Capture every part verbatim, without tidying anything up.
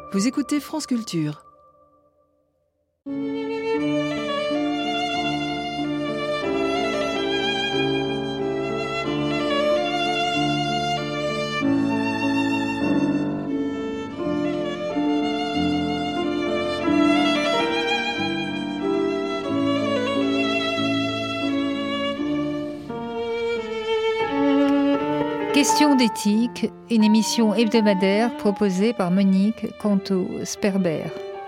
Vous écoutez France Culture. Question d'éthique, une émission hebdomadaire proposée par Monique Canto-Sperber.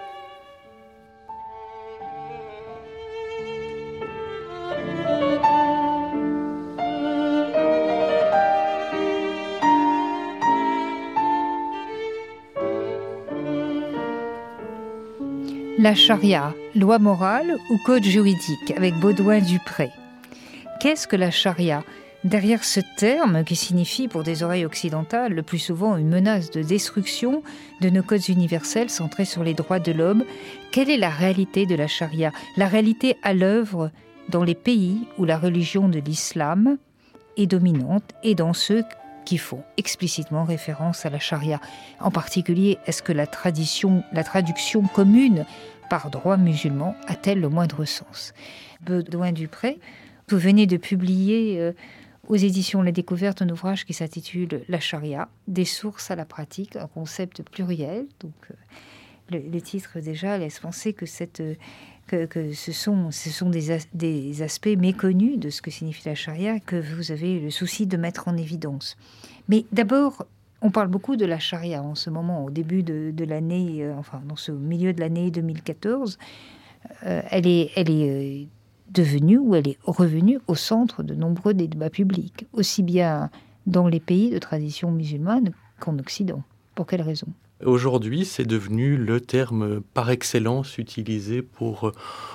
La charia, loi morale ou code juridique, avec Baudouin Dupré. Qu'est-ce que la charia ? Derrière ce terme, qui signifie pour des oreilles occidentales le plus souvent une menace de destruction de nos codes universels centrés sur les droits de l'homme, quelle est la réalité de la charia ? La réalité à l'œuvre dans les pays où la religion de l'islam est dominante et dans ceux qui font explicitement référence à la charia. En particulier, est-ce que la tradition, la traduction commune par droit musulman a-t-elle le moindre sens ? Baudouin Dupré, vous venez de publier euh, aux éditions La Découverte un ouvrage qui s'intitule « La charia, des sources à la pratique », un concept pluriel. Donc, euh, le, le titre déjà laisse penser que, cette, euh, que, que ce sont, ce sont des, as, des aspects méconnus de ce que signifie la charia que vous avez le souci de mettre en évidence. Mais d'abord, on parle beaucoup de la charia en ce moment, au début de, de l'année, euh, enfin, dans ce milieu de l'année deux mille quatorze. Euh, elle est... Elle est euh, devenue ou elle est revenue au centre de nombreux débats publics, aussi bien dans les pays de tradition musulmane qu'en Occident. Pour quelles raisons ? Aujourd'hui, c'est devenu le terme par excellence utilisé pour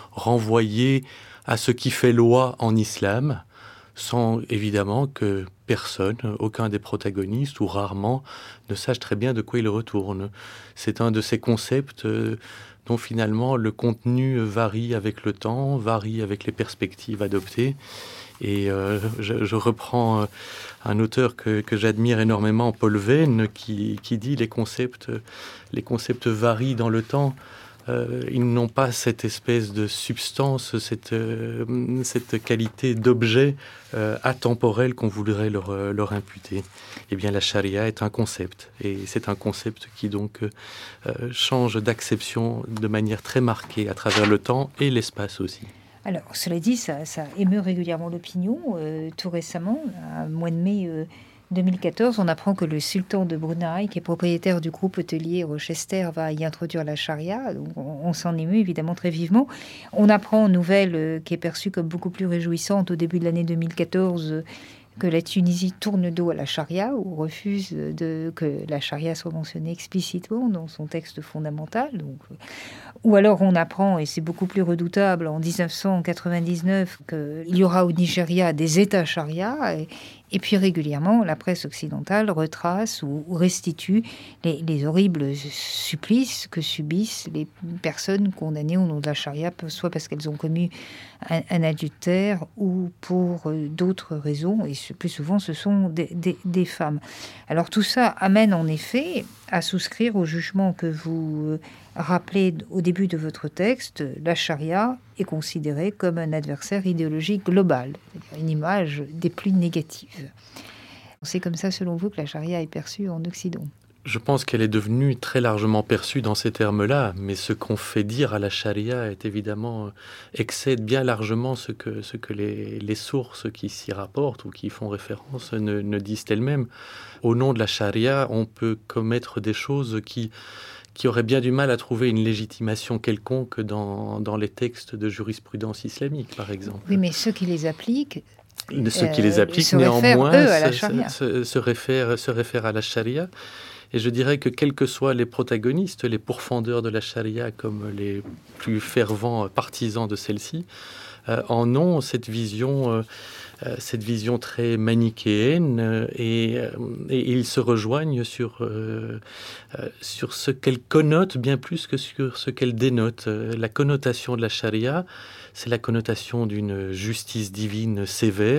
renvoyer à ce qui fait loi en islam, sans évidemment que personne, aucun des protagonistes ou rarement, ne sache très bien de quoi il retourne. C'est un de ces concepts euh, dont finalement le contenu varie avec le temps, varie avec les perspectives adoptées. Et euh, je, je reprends un auteur que, que j'admire énormément, Paul Veyne, qui, qui dit les concepts, les concepts varient dans le temps. Euh, ils n'ont pas cette espèce de substance, cette, euh, cette qualité d'objet euh, atemporel qu'on voudrait leur, euh, leur imputer. Eh bien, la charia est un concept, et c'est un concept qui donc euh, change d'acception de manière très marquée à travers le temps et l'espace aussi. Alors, cela dit, ça, ça émeut régulièrement l'opinion. Euh, tout récemment, au mois de mai euh, deux mille quatorze, on apprend que le sultan de Brunei, qui est propriétaire du groupe hôtelier Rochester, va y introduire la charia. Donc on, on s'en émeut évidemment très vivement. On apprend une nouvelle euh, qui est perçue comme beaucoup plus réjouissante au début de l'année deux mille quatorze, euh, que la Tunisie tourne le dos à la charia ou refuse de, que la charia soit mentionnée explicitement dans son texte fondamental. Donc, euh, ou alors on apprend, et c'est beaucoup plus redoutable, en dix-neuf cent quatre-vingt-dix-neuf, qu'il y aura au Nigeria des États charia. Et, Et puis régulièrement, la presse occidentale retrace ou restitue les, les horribles supplices que subissent les personnes condamnées au nom de la charia, soit parce qu'elles ont commis un, un adultère ou pour d'autres raisons. Et plus souvent, ce sont des, des, des femmes. Alors tout ça amène en effet à souscrire au jugement que vous rappelez au début de votre texte. La charia est considérée comme un adversaire idéologique global, une image des plus négatives. C'est comme ça, selon vous, que la charia est perçue en Occident ? Je pense qu'elle est devenue très largement perçue dans ces termes-là, mais ce qu'on fait dire à la charia est évidemment excède bien largement ce que, ce que les, les sources qui s'y rapportent ou qui font référence ne, ne disent elles-mêmes. Au nom de la charia, on peut commettre des choses qui... qui auraient bien du mal à trouver une légitimation quelconque dans, dans les textes de jurisprudence islamique, par exemple. Oui, mais ceux qui les appliquent... Ceux qui les appliquent, euh, néanmoins, eux, à la charia. se, se, se, réfèrent, se réfèrent à la charia. Et je dirais que quels que soient les protagonistes, les pourfendeurs de la charia, comme les plus fervents partisans de celle-ci, euh, en ont cette vision... Euh, cette vision très manichéenne euh, et, euh, et ils se rejoignent sur, euh, euh, sur ce qu'elle connote bien plus que sur ce qu'elle dénote. Euh, la connotation de la charia, c'est la connotation d'une justice divine sévère,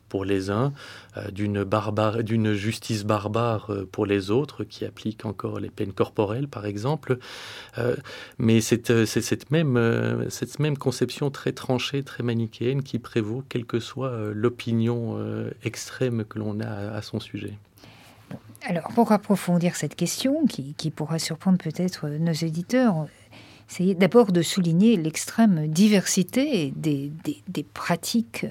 pour les uns, euh, d'une, barbare, d'une justice barbare pour les autres, qui applique encore les peines corporelles, par exemple. Euh, mais c'est, c'est cette, même, euh, cette même conception très tranchée, très manichéenne, qui prévaut, quelle que soit euh, l'opinion euh, extrême que l'on a à, à son sujet. Alors, pour approfondir cette question, qui, qui pourra surprendre peut-être nos éditeurs, c'est d'abord de souligner l'extrême diversité des, des, des pratiques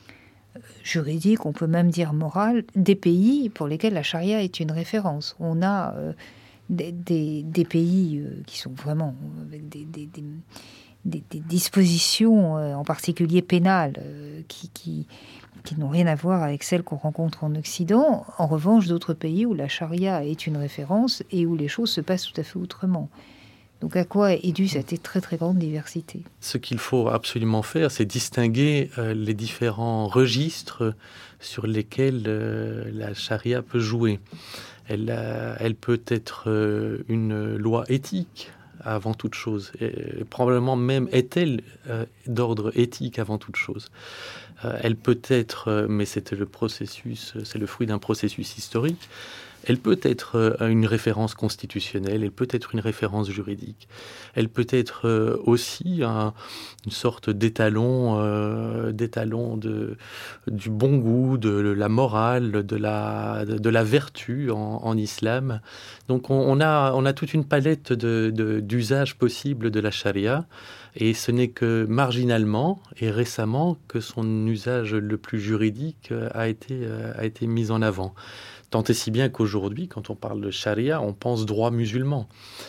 juridiques, on peut même dire morales, des pays pour lesquels la charia est une référence. On a euh, des, des, des pays euh, qui sont vraiment avec des, des, des, des, des dispositions, euh, en particulier pénales, euh, qui... qui qui n'ont rien à voir avec celles qu'on rencontre en Occident. En revanche, d'autres pays où la charia est une référence et où les choses se passent tout à fait autrement. Donc à quoi est due cette très très grande diversité ? Ce qu'il faut absolument faire, c'est distinguer euh, les différents registres sur lesquels euh, la charia peut jouer. Elle, a, elle peut être euh, une loi éthique avant toute chose. Et probablement même est-elle euh, d'ordre éthique avant toute chose. Euh, elle peut être, euh, mais c'est le processus, c'est le fruit d'un processus historique. Elle peut être euh, une référence constitutionnelle, elle peut être une référence juridique. Elle peut être euh, aussi un, une sorte d'étalon, euh, d'étalon de, du bon goût, de la morale, de la, de, de la vertu en, en islam. Donc on, on, a, on a toute une palette de, de, d'usages possibles de la charia. Et ce n'est que marginalement et récemment que son usage le plus juridique a été, a été mis en avant. Tant et si bien qu'aujourd'hui, quand on parle de charia, on pense droit musulman.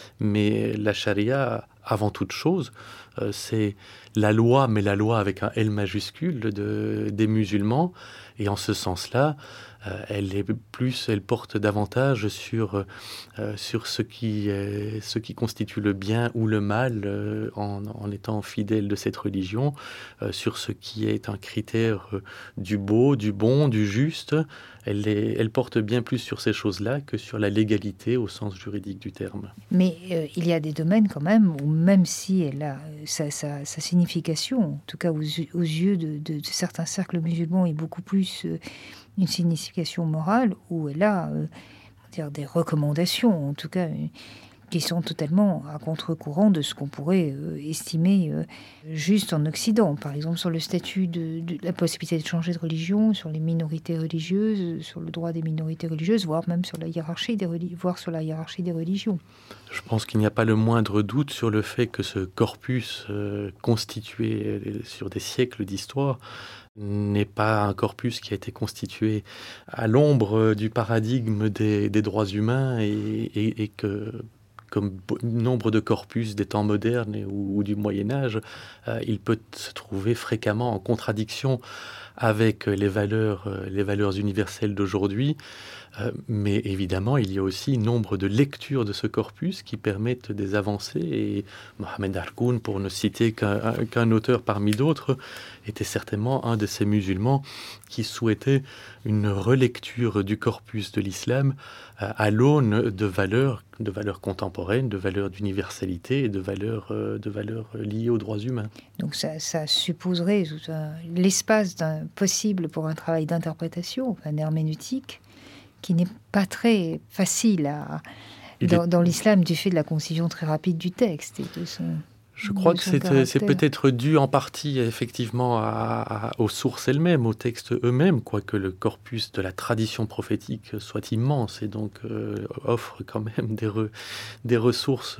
Mais la charia, avant toute chose, euh, c'est la loi, mais la loi avec un L majuscule de, des musulmans. Et en ce sens-là, euh, elle est plus, elle porte davantage sur euh, sur ce qui est, ce qui constitue le bien ou le mal euh, en, en étant fidèle de cette religion, euh, sur ce qui est un critère euh, du beau, du bon, du juste. Elle, est, elle porte bien plus sur ces choses-là que sur la légalité au sens juridique du terme. Mais euh, il y a des domaines quand même où, même si elle a sa, sa, sa signification, en tout cas aux, aux yeux de, de, de certains cercles musulmans, est beaucoup plus euh, une signification morale, où elle a euh, dire des recommandations, en tout cas, euh, qui sont totalement à contre-courant de ce qu'on pourrait euh, estimer euh, juste en Occident. Par exemple, sur le statut de, de la possibilité de changer de religion, sur les minorités religieuses, sur le droit des minorités religieuses, voire même sur la hiérarchie des, reli- voire sur la hiérarchie des religions. Je pense qu'il n'y a pas le moindre doute sur le fait que ce corpus euh, constitué sur des siècles d'histoire n'est pas un corpus qui a été constitué à l'ombre du paradigme des, des droits humains et, et, et que, comme nombre de corpus des temps modernes et, ou, ou du Moyen-Âge, euh, il peut se trouver fréquemment en contradiction avec les valeurs, euh, les valeurs universelles d'aujourd'hui. Euh, mais évidemment, il y a aussi nombre de lectures de ce corpus qui permettent des avancées. Et Mohamed Harkoun, pour ne citer qu'un, qu'un auteur parmi d'autres, était certainement un de ces musulmans qui souhaitait une relecture du corpus de l'islam euh, à l'aune de valeurs, de valeurs contemporaines, de valeurs d'universalité et de valeurs, euh, de valeurs liées aux droits humains. Donc ça, ça supposerait tout un, l'espace d'un, possible pour un travail d'interprétation, enfin herméneutique, qui n'est pas très facile à, dans, est... dans l'islam du fait de la concision très rapide du texte et de son. Je crois que c'est, c'est peut-être dû en partie effectivement à, à, aux sources elles-mêmes, aux textes eux-mêmes, quoique le corpus de la tradition prophétique soit immense et donc euh, offre quand même des, re, des ressources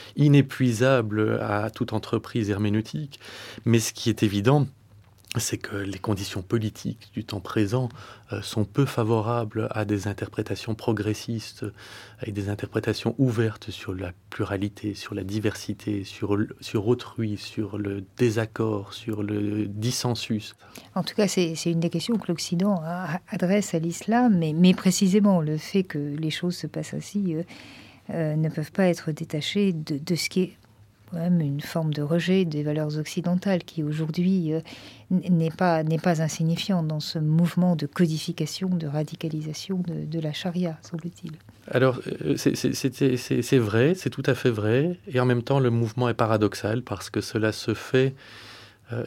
inépuisables à toute entreprise herméneutique. Mais ce qui est évident, c'est que les conditions politiques du temps présent euh, sont peu favorables à des interprétations progressistes et des interprétations ouvertes sur la pluralité, sur la diversité, sur, sur autrui, sur le désaccord, sur le dissensus. En tout cas, c'est, c'est une des questions que l'Occident adresse à l'islam, mais, mais précisément le fait que les choses se passent ainsi euh, euh, ne peuvent pas être détachées de, de ce qui est même une forme de rejet des valeurs occidentales qui aujourd'hui euh, n'est pas, n'est pas insignifiante dans ce mouvement de codification, de radicalisation de, de la charia, semble-t-il. Alors, c'est, c'est, c'est, c'est, c'est vrai, c'est tout à fait vrai, et en même temps le mouvement est paradoxal parce que cela se fait euh,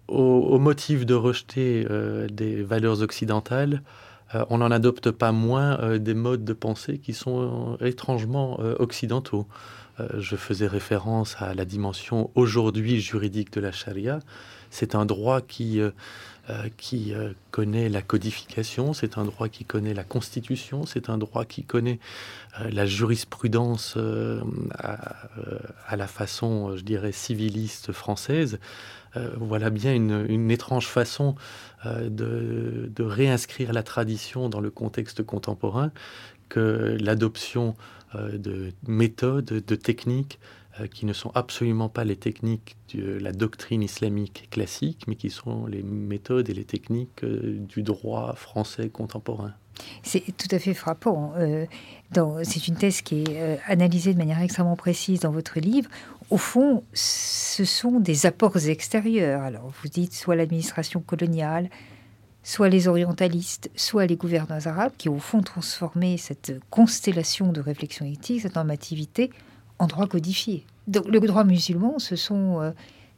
au, au motif de rejeter euh, des valeurs occidentales, euh, on n'en adopte pas moins euh, des modes de pensée qui sont euh, étrangement euh, occidentaux. Euh, je faisais référence à la dimension aujourd'hui juridique de la charia. C'est un droit qui... Euh, Euh, qui euh, connaît la codification, c'est un droit qui connaît la constitution, c'est un droit qui connaît euh, la jurisprudence euh, à, à la façon, je dirais, civiliste française. Euh, voilà bien une, une étrange façon euh, de, de réinscrire la tradition dans le contexte contemporain que l'adoption euh, de méthodes, de techniques euh, qui ne sont absolument pas les techniques de la doctrine islamique classique, mais qui sont les méthodes et les techniques euh, du droit français contemporain. C'est tout à fait frappant. Euh, dans, c'est une thèse qui est euh, analysée de manière extrêmement précise dans votre livre. Au fond, ce sont des apports extérieurs. Alors, vous dites soit l'administration coloniale, soit les orientalistes, soit les gouverneurs arabes, qui au fond transformé cette constellation de réflexion éthique, cette normativité, en droit codifié. Donc, le droit musulman, ce sont... Euh,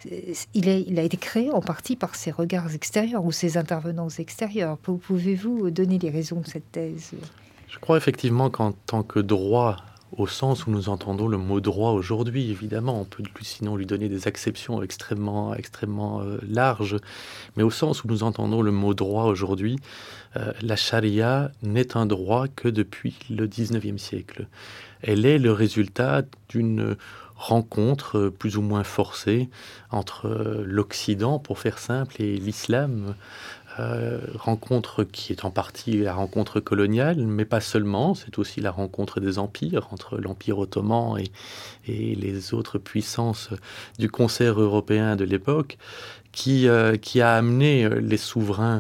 Il, est, il a été créé en partie par ces regards extérieurs ou ces intervenants extérieurs. Pouvez-vous donner les raisons de cette thèse ? Je crois effectivement qu'en tant que droit, au sens où nous entendons le mot droit aujourd'hui, évidemment, on peut sinon lui donner des acceptions extrêmement, extrêmement euh, larges, mais au sens où nous entendons le mot droit aujourd'hui, euh, la charia n'est un droit que depuis le dix-neuvième siècle. Elle est le résultat d'une rencontre plus ou moins forcée entre l'Occident, pour faire simple, et l'islam. Euh, rencontre qui est en partie la rencontre coloniale, mais pas seulement, c'est aussi la rencontre des empires, entre l'Empire ottoman et, et les autres puissances du concert européen de l'époque, qui, euh, qui a amené les souverains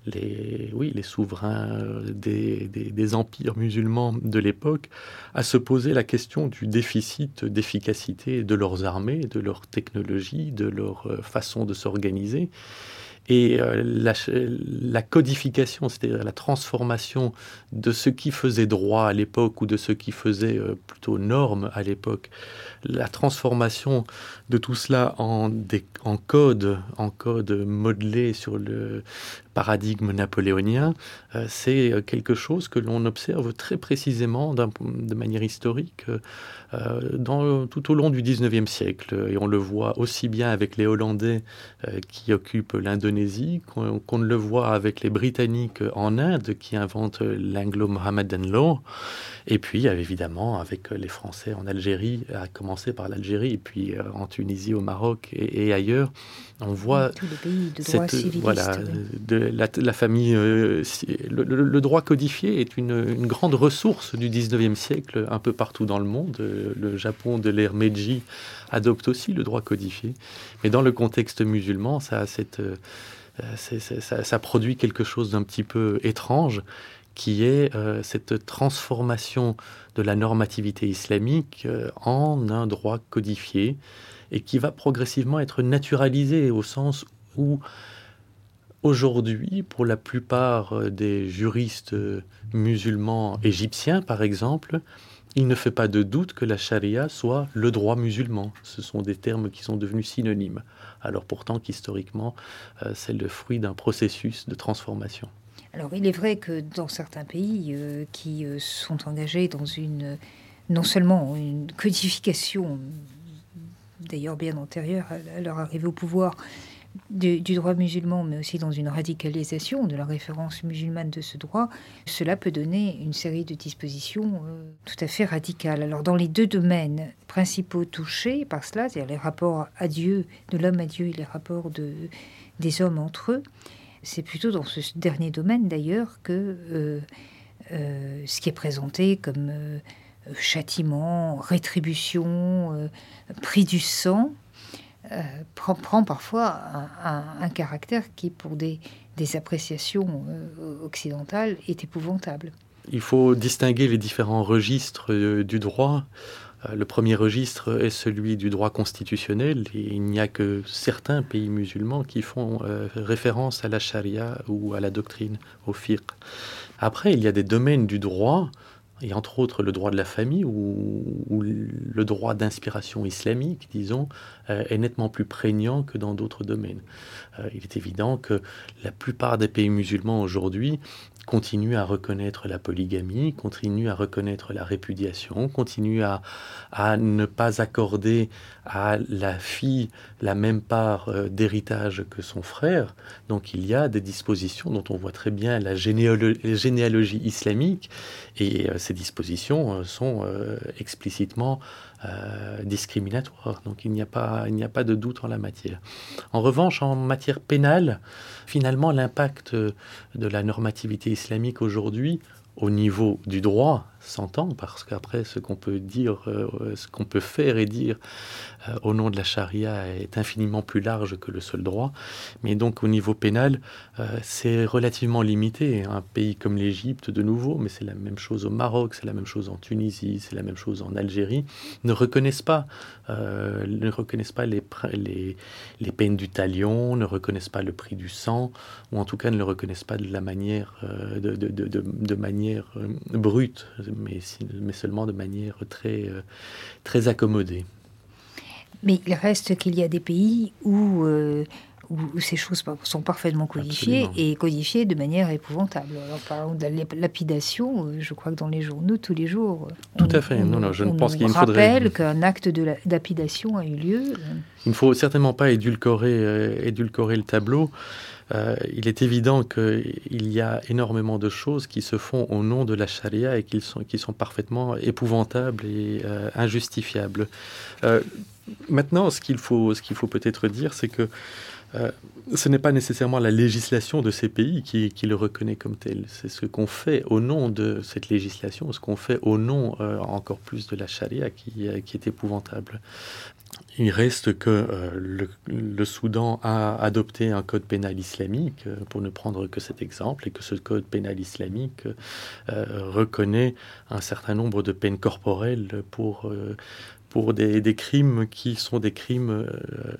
Les, oui, les souverains des, des, des empires musulmans de l'époque, à se poser la question du déficit d'efficacité de leurs armées, de leur technologie, de leur façon de s'organiser. Et euh, la, la codification, c'est-à-dire la transformation de ce qui faisait droit à l'époque ou de ce qui faisait euh, plutôt norme à l'époque, la transformation de tout cela en, des, en code, en code modelé sur le paradigme napoléonien, euh, c'est quelque chose que l'on observe très précisément de manière historique euh, dans, tout au long du dix-neuvième siècle. Et on le voit aussi bien avec les Hollandais euh, qui occupent l'Indonésie qu'on, qu'on le voit avec les Britanniques en Inde qui inventent l'Anglo-Mohammedan Law. Et puis, évidemment, avec les Français en Algérie, à commencer par l'Algérie, et puis euh, en Tunisie, au Maroc et, et ailleurs, on voit tous les pays de droit cette, civiliste, voilà, oui. de la, la famille. Euh, le, le, le droit codifié est une, une grande ressource du dix-neuvième siècle, un peu partout dans le monde. Le Japon de l'ère Meiji adopte aussi le droit codifié. Mais dans le contexte musulman, ça, cette, euh, c'est, c'est, ça, ça produit quelque chose d'un petit peu étrange, qui est euh, cette transformation de la normativité islamique euh, en un droit codifié et qui va progressivement être naturalisé au sens où aujourd'hui, pour la plupart des juristes musulmans égyptiens, par exemple, il ne fait pas de doute que la charia soit le droit musulman. Ce sont des termes qui sont devenus synonymes, alors pourtant qu'historiquement, euh, c'est le fruit d'un processus de transformation. Alors, il est vrai que dans certains pays euh, qui euh, sont engagés dans une, non seulement une codification, d'ailleurs bien antérieure à leur arrivée au pouvoir, du, du droit musulman, mais aussi dans une radicalisation de la référence musulmane de ce droit, cela peut donner une série de dispositions euh, tout à fait radicales. Alors, dans les deux domaines principaux touchés par cela, c'est-à-dire les rapports à Dieu, de l'homme à Dieu et les rapports de, des hommes entre eux, c'est plutôt dans ce dernier domaine, d'ailleurs, que euh, euh, ce qui est présenté comme euh, châtiment, rétribution, euh, prix du sang, euh, prend, prend parfois un, un, un caractère qui, pour des, des appréciations euh, occidentales, est épouvantable. Il faut distinguer les différents registres euh, du droit. Le premier registre est celui du droit constitutionnel et il n'y a que certains pays musulmans qui font euh, référence à la charia ou à la doctrine, au fiqh. Après, il y a des domaines du droit et entre autres le droit de la famille ou, ou le droit d'inspiration islamique, disons, euh, est nettement plus prégnant que dans d'autres domaines. Euh, il est évident que la plupart des pays musulmans aujourd'hui continuent à reconnaître la polygamie, continuent à reconnaître la répudiation, continuent à, à ne pas accorder à la fille la même part euh, d'héritage que son frère. Donc il y a des dispositions dont on voit très bien la généalo- généalogie islamique, et euh, ces dispositions euh, sont euh, explicitement euh, discriminatoires. Donc il n'y a pas, il n'y a pas de doute en la matière. En revanche, en matière pénale, finalement, l'impact de la normativité islamique aujourd'hui, au niveau du droit, s'entend, parce qu'après, ce qu'on peut dire, euh, ce qu'on peut faire et dire euh, au nom de la charia est infiniment plus large que le seul droit. Mais donc, au niveau pénal, euh, c'est relativement limité. Un pays comme l'Égypte, de nouveau, mais c'est la même chose au Maroc, c'est la même chose en Tunisie, c'est la même chose en Algérie, ne reconnaissent pas, euh, ne reconnaissent pas les, les, les peines du talion, ne reconnaissent pas le prix du sang, ou en tout cas ne le reconnaissent pas de la manière, euh, de, de, de, de, de manière euh, brute, mais, mais seulement de manière très, euh, très accommodée. Mais il reste qu'il y a des pays où, euh, où, où ces choses sont parfaitement codifiées. Absolument. Et codifiées de manière épouvantable. Alors, par exemple, de la lapidation, je crois que dans les journaux, tous les jours, Tout on, à fait. on, non, non, je on ne pense qu'il rappelle faudrait... qu'un acte de la, lapidation a eu lieu. Il ne faut certainement pas édulcorer, euh, édulcorer le tableau. Euh, il est évident qu'il y a énormément de choses qui se font au nom de la charia et qui sont, qui sont parfaitement épouvantables et euh, injustifiables. Euh, maintenant, ce qu'il faut, ce qu'il faut peut-être dire, c'est que euh, ce n'est pas nécessairement la législation de ces pays qui, qui le reconnaît comme tel. C'est ce qu'on fait au nom de cette législation, ce qu'on fait au nom euh, encore plus de la charia qui, euh, qui est épouvantable. Il reste que euh, le, le Soudan a adopté un code pénal islamique, euh, pour ne prendre que cet exemple, et que ce code pénal islamique euh, reconnaît un certain nombre de peines corporelles pour, euh, pour des, des crimes qui sont des crimes euh,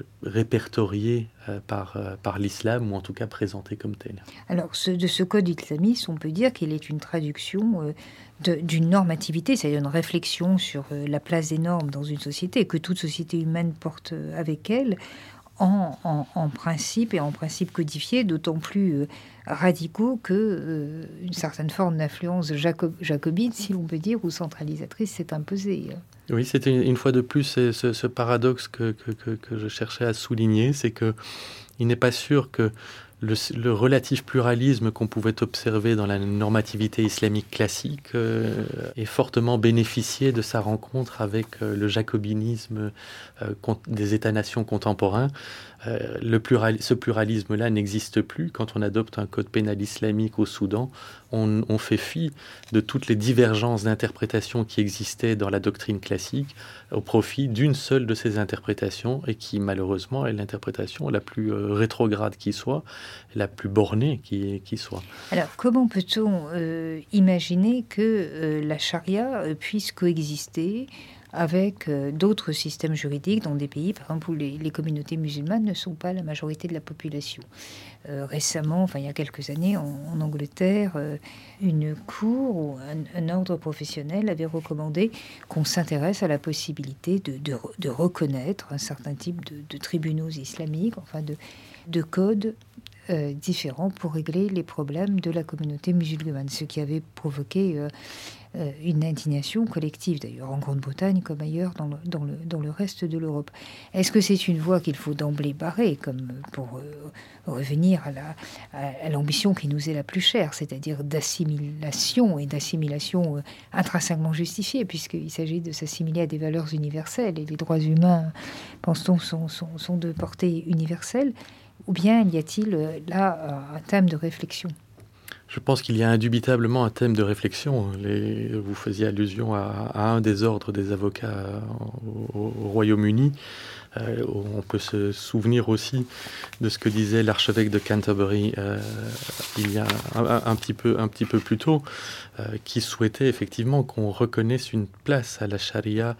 répertoriés euh, par, euh, par l'islam, ou en tout cas présentés comme tels. Alors, ce, de ce code islamiste, on peut dire qu'il est une traduction euh, de, d'une normativité, c'est-à-dire une réflexion sur euh, la place des normes dans une société, que toute société humaine porte euh, avec elle, en, en, en principe et en principe codifié, d'autant plus euh, radicaux que euh, une certaine forme d'influence jacob, jacobite, si l'on peut dire, ou centralisatrice s'est imposée. Oui, c'était une fois de plus ce, ce, ce paradoxe que, que, que, que je cherchais à souligner, c'est que il n'est pas sûr que le, le relatif pluralisme qu'on pouvait observer dans la normativité islamique classique euh, ait fortement bénéficié de sa rencontre avec euh, le jacobinisme euh, des États-nations contemporains. Euh, le plural, ce pluralisme-là n'existe plus. Quand on adopte un code pénal islamique au Soudan, on, on fait fi de toutes les divergences d'interprétation qui existaient dans la doctrine classique au profit d'une seule de ces interprétations, et qui malheureusement est l'interprétation la plus euh, rétrograde qui soit, la plus bornée qui, qui soit. Alors comment peut-on euh, imaginer que euh, la charia euh, puisse coexister avec euh, d'autres systèmes juridiques dans des pays, par exemple, où les, les communautés musulmanes ne sont pas la majorité de la population. Euh, récemment, enfin il y a quelques années, en, en Angleterre, euh, une cour ou un, un ordre professionnel avait recommandé qu'on s'intéresse à la possibilité de, de, de reconnaître un certain type de, de tribunaux islamiques, enfin de, de codes euh, différents pour régler les problèmes de la communauté musulmane, ce qui avait provoqué euh, euh, une indignation collective, d'ailleurs en Grande-Bretagne comme ailleurs dans le, dans le, dans le reste de l'Europe. Est-ce que c'est une voie qu'il faut d'emblée barrer, comme pour euh, revenir à, la, à, à l'ambition qui nous est la plus chère, c'est-à-dire d'assimilation, et d'assimilation euh, intrinsèquement justifiée, puisqu'il s'agit de s'assimiler à des valeurs universelles, et les droits humains, pense-t-on, sont, sont, sont de portée universelle? Ou bien y a-t-il là un thème de réflexion? Je pense qu'il y a indubitablement un thème de réflexion. Les, vous faisiez allusion à, à un des ordres des avocats au, au Royaume-Uni. Euh, on peut se souvenir aussi de ce que disait l'archevêque de Canterbury euh, il y a un, un, un, petit peu, un petit peu plus tôt, euh, qui souhaitait effectivement qu'on reconnaisse une place à la charia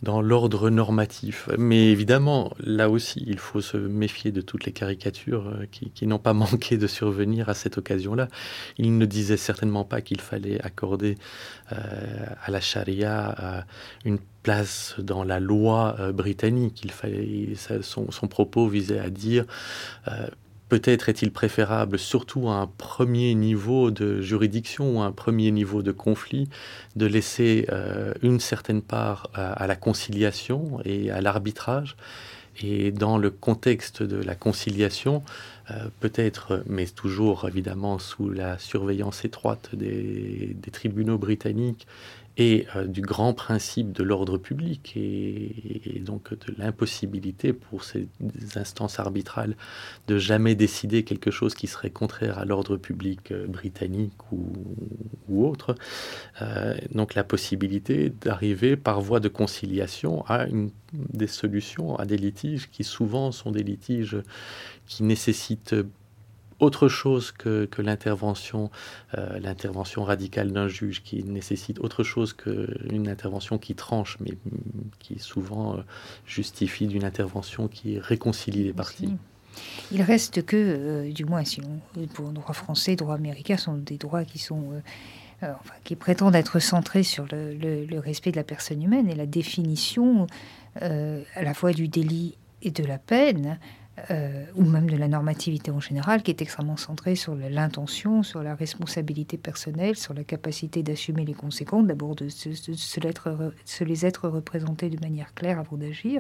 dans l'ordre normatif. Mais évidemment, là aussi, il faut se méfier de toutes les caricatures qui, qui n'ont pas manqué de survenir à cette occasion-là. Il ne disait certainement pas qu'il fallait accorder euh, à la charia euh, une place dans la loi euh, britannique. Il fallait, ça, son, son propos visait à dire euh, peut-être est-il préférable, surtout à un premier niveau de juridiction ou à un premier niveau de conflit, de laisser euh, une certaine part à, à la conciliation et à l'arbitrage. Et dans le contexte de la conciliation, euh, peut-être, mais toujours évidemment sous la surveillance étroite des, des tribunaux britanniques, et euh, du grand principe de l'ordre public et, et donc de l'impossibilité pour ces instances arbitrales de jamais décider quelque chose qui serait contraire à l'ordre public euh, britannique ou, ou autre. Euh, donc la possibilité d'arriver par voie de conciliation à une, des solutions à des litiges qui souvent sont des litiges qui nécessitent autre chose que, que l'intervention, euh, l'intervention radicale d'un juge, qui nécessite autre chose qu'une intervention qui tranche, mais qui souvent euh, justifie d'une intervention qui réconcilie les parties. Il reste que, euh, du moins, si on, pour le droit français, le droit américain sont des droits qui sont... Euh, euh, enfin, qui prétendent être centrés sur le, le, le respect de la personne humaine et la définition euh, à la fois du délit et de la peine, Euh, ou même de la normativité en général, qui est extrêmement centrée sur l'intention, sur la responsabilité personnelle, sur la capacité d'assumer les conséquences, d'abord de se, de se, lettre, se les être représentés de manière claire avant d'agir,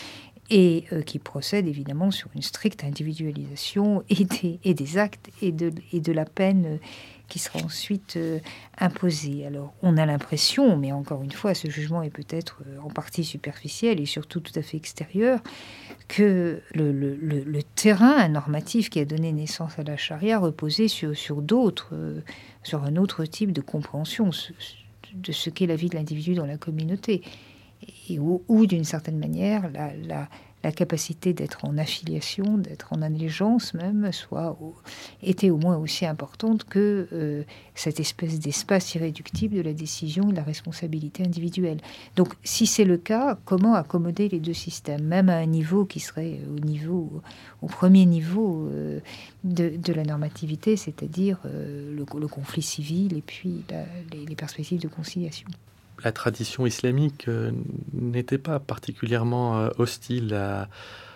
et euh, qui procède évidemment sur une stricte individualisation et des, et des actes et de, et de la peine euh, qui sera ensuite euh, imposée. Alors, on a l'impression, mais encore une fois, ce jugement est peut-être euh, en partie superficiel et surtout tout à fait extérieur, que le, le, le, le terrain normatif qui a donné naissance à la charia reposait sur, sur d'autres, euh, sur un autre type de compréhension de ce qu'est la vie de l'individu dans la communauté. Et où, où d'une certaine manière, la, la, la capacité d'être en affiliation, d'être en allégeance même, soit au, était au moins aussi importante que euh, cette espèce d'espace irréductible de la décision et de la responsabilité individuelle. Donc, si c'est le cas, comment accommoder les deux systèmes, même à un niveau qui serait au niveau, au premier niveau euh, de, de la normativité, c'est-à-dire euh, le, le conflit civil et puis la, les, les perspectives de conciliation. La tradition islamique euh, n'était pas particulièrement euh, hostile à,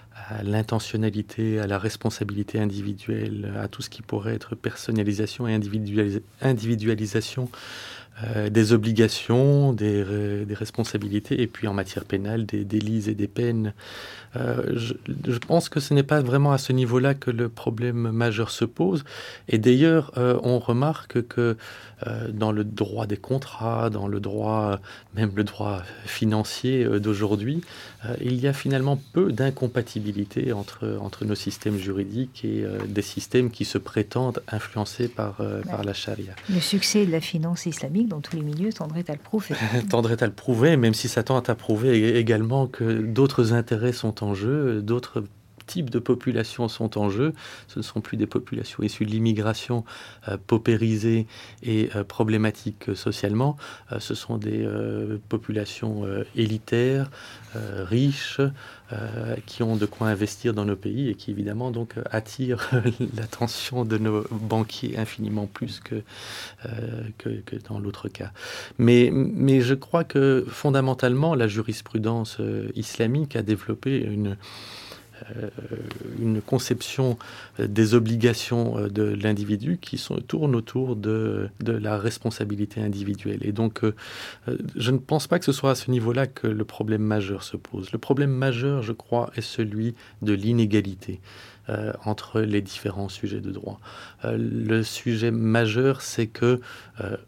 à l'intentionnalité, à la responsabilité individuelle, à tout ce qui pourrait être personnalisation et individualis- individualisation euh, des obligations, des, euh, des responsabilités, et puis en matière pénale, des délits et des peines. Euh, je, je pense que ce n'est pas vraiment à ce niveau-là que le problème majeur se pose. Et d'ailleurs, euh, on remarque que euh, dans le droit des contrats, dans le droit, même le droit financier euh, d'aujourd'hui, euh, il y a finalement peu d'incompatibilité entre, entre nos systèmes juridiques et euh, des systèmes qui se prétendent influencés par, euh, ouais. par la charia. Le succès de la finance islamique dans tous les milieux tendrait à le prouver. tendrait à le prouver, même si ça tend à prouver également que d'autres intérêts sont en jeu, d'autres types de populations sont en jeu. Ce ne sont plus des populations issues de l'immigration euh, paupérisées et euh, problématiques euh, socialement. Euh, ce sont des euh, populations euh, élitaires, euh, riches, euh, qui ont de quoi investir dans nos pays et qui évidemment donc attirent l'attention de nos banquiers infiniment plus que, euh, que, que dans l'autre cas. Mais, mais je crois que fondamentalement la jurisprudence euh, islamique a développé une Euh, une conception des obligations de l'individu qui sont, tourne autour de, de la responsabilité individuelle. Et donc, euh, je ne pense pas que ce soit à ce niveau-là que le problème majeur se pose. Le problème majeur, je crois, est celui de l'inégalité euh, entre les différents sujets de droit. Euh, le sujet majeur, c'est que euh,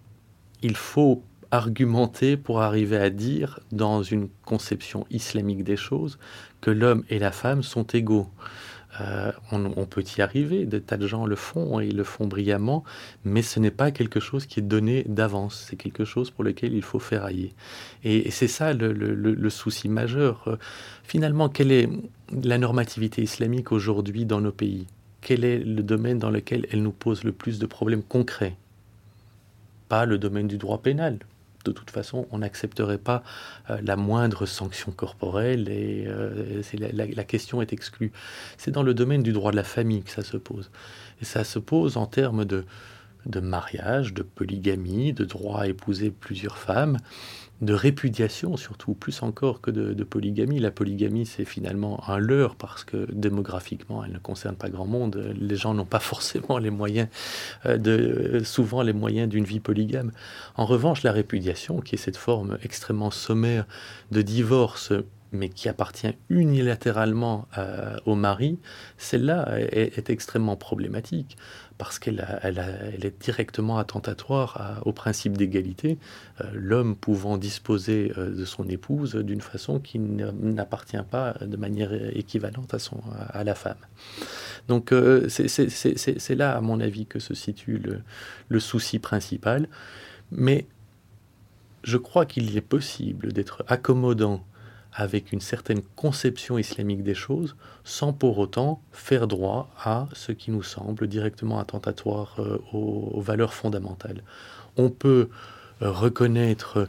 il faut argumenter pour arriver à dire, dans une conception islamique des choses, que l'homme et la femme sont égaux. Euh, on, on peut y arriver, des tas de gens le font et ils le font brillamment, mais ce n'est pas quelque chose qui est donné d'avance, c'est quelque chose pour lequel il faut ferrailler. Et, et c'est ça le, le, le souci majeur. Euh, finalement, quelle est la normativité islamique aujourd'hui dans nos pays ? Quel est le domaine dans lequel elle nous pose le plus de problèmes concrets ? Pas le domaine du droit pénal. de toute façon, on n'accepterait pas euh, la moindre sanction corporelle et euh, c'est la, la, la question est exclue. C'est dans le domaine du droit de la famille que ça se pose. Et ça se pose en termes de, de mariage, de polygamie, de droit à épouser plusieurs femmes, de répudiation surtout, plus encore que de, de polygamie. La polygamie, c'est finalement un leurre parce que démographiquement, elle ne concerne pas grand monde. Les gens n'ont pas forcément les moyens, euh, de, souvent les moyens d'une vie polygame. En revanche, la répudiation, qui est cette forme extrêmement sommaire de divorce, mais qui appartient unilatéralement euh, au mari, celle-là est, est extrêmement problématique parce qu'elle a, elle a, elle est directement attentatoire à, au principe d'égalité, euh, l'homme pouvant disposer euh, de son épouse d'une façon qui n'appartient pas de manière équivalente à, son, à la femme. Donc euh, c'est, c'est, c'est, c'est là, à mon avis, que se situe le, le souci principal. Mais je crois qu'il est possible d'être accommodant avec une certaine conception islamique des choses, sans pour autant faire droit à ce qui nous semble directement attentatoire euh, aux, aux valeurs fondamentales. On peut euh, reconnaître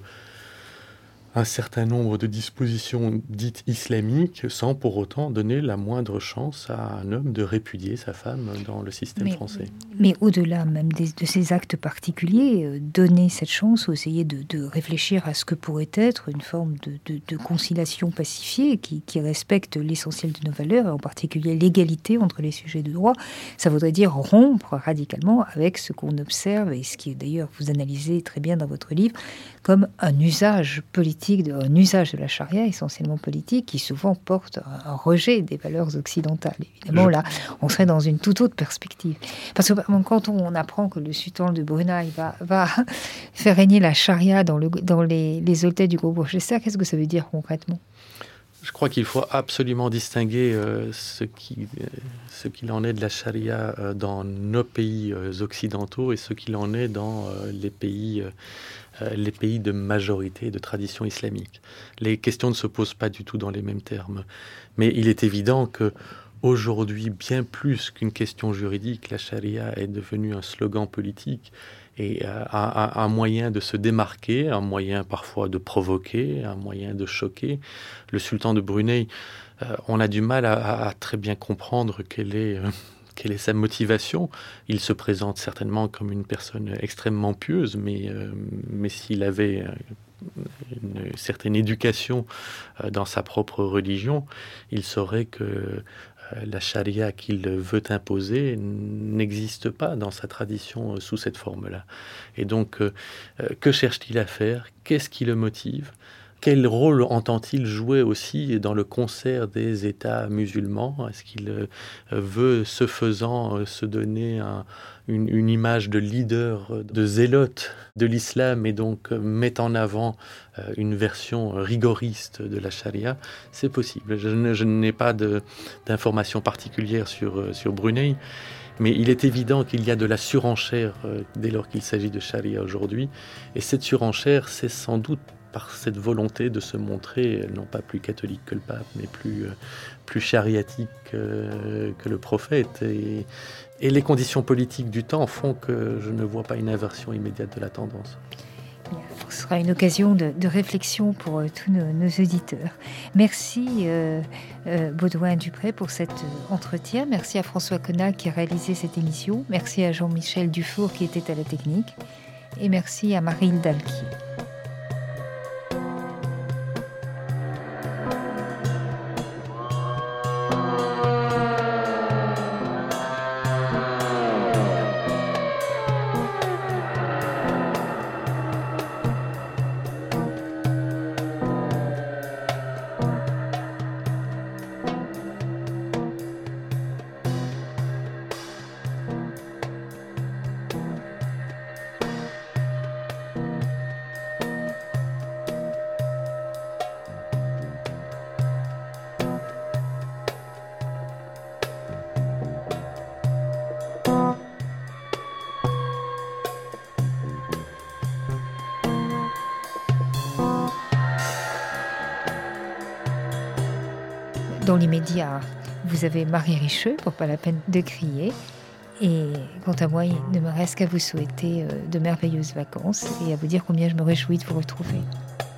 un certain nombre de dispositions dites islamiques sans pour autant donner la moindre chance à un homme de répudier sa femme dans le système mais, français. Mais au-delà même des, de ces actes particuliers, euh, donner cette chance ou essayer de, de réfléchir à ce que pourrait être une forme de, de, de conciliation pacifiée qui, qui respecte l'essentiel de nos valeurs, et en particulier l'égalité entre les sujets de droit, ça voudrait dire rompre radicalement avec ce qu'on observe, et ce qui d'ailleurs vous analysez très bien dans votre livre, comme un usage politique, de, un usage de la charia essentiellement politique, qui souvent porte un, un rejet des valeurs occidentales. Évidemment, Je... là, on serait dans une toute autre perspective. Parce que quand on apprend que le sultan de Brunei va, va faire régner la charia dans, le, dans les, les hôtels du groupe Worcester, qu'est-ce que ça veut dire concrètement ? Je crois qu'il faut absolument distinguer euh, ce, qui, euh, ce qu'il en est de la charia euh, dans nos pays euh, occidentaux et ce qu'il en est dans euh, les pays... Euh, les pays de majorité, de tradition islamique. Les questions ne se posent pas du tout dans les mêmes termes. Mais il est évident que aujourd'hui, bien plus qu'une question juridique, la charia est devenue un slogan politique et un, un, un moyen de se démarquer, un moyen parfois de provoquer, un moyen de choquer. Le sultan de Brunei, euh, on a du mal à, à, à très bien comprendre quelle est... Euh, Quelle est sa motivation ? Il se présente certainement comme une personne extrêmement pieuse, mais, euh, mais s'il avait une certaine éducation euh, dans sa propre religion, il saurait que euh, la charia qu'il veut imposer n'existe pas dans sa tradition euh, sous cette forme-là. Et donc, euh, que cherche-t-il à faire ? Qu'est-ce qui le motive ? Quel rôle entend-il jouer aussi dans le concert des États musulmans ? Est-ce qu'il euh, veut, ce faisant, euh, se donner un, une, une image de leader, de zélote de l'islam et donc euh, met en avant euh, une version rigoriste de la charia ? C'est possible. Je, ne, je n'ai pas de, d'informations particulières sur, sur Brunei, mais il est évident qu'il y a de la surenchère euh, dès lors qu'il s'agit de charia aujourd'hui. Et cette surenchère, c'est sans doute par cette volonté de se montrer non pas plus catholique que le pape, mais plus, euh, plus chariatique euh, que le prophète. Et, et les conditions politiques du temps font que je ne vois pas une inversion immédiate de la tendance. Ce sera une occasion de, de réflexion pour euh, tous nos, nos auditeurs. Merci euh, euh, Baudouin Dupré pour cet euh, entretien. Merci à François Connac qui a réalisé cette émission. Merci à Jean-Michel Dufour qui était à la technique. Et merci à Marie-Hilde Alquier. Dans l'immédiat, vous avez Marie Richeux, pour pas la peine de crier, Et quant à moi, il ne me reste qu'à vous souhaiter de merveilleuses vacances et à vous dire combien je me réjouis de vous retrouver.